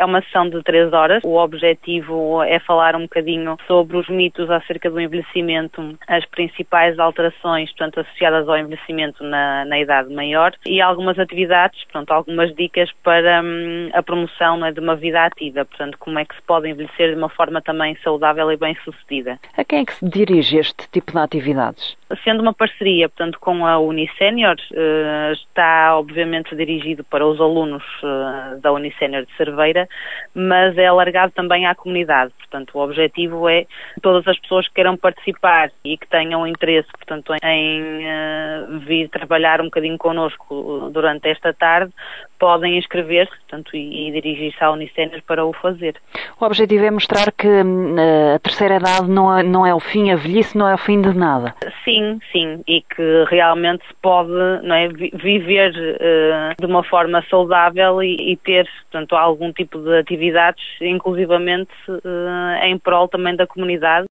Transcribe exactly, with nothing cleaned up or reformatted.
É uma sessão de três horas. O objetivo é falar um bocadinho sobre os mitos acerca do envelhecimento, as principais alterações, portanto, associadas ao envelhecimento na, na idade maior e algumas atividades, portanto, algumas dicas para hum, a promoção, não é, de uma vida ativa, portanto, como é que se pode envelhecer de uma forma também saudável e bem-sucedida. A quem é que se dirige este tipo de atividades? Sendo uma parceria, portanto, com a Unisénior, está obviamente dirigido para os alunos da Unisénior de Cerveira, mas é alargado também à comunidade. Portanto, o objetivo é todas as pessoas que queiram participar e que tenham interesse, portanto, em vir trabalhar um bocadinho connosco durante esta tarde, podem inscrever-se, portanto, e, e dirigir-se à Unisénior para o fazer. O objetivo é mostrar que a terceira idade não é, não é o fim, a velhice não é o fim de nada. Sim, sim, e que realmente se pode, não é, viver uh, de uma forma saudável e, e ter, portanto, algum tipo de atividades, inclusivamente uh, em prol também da comunidade.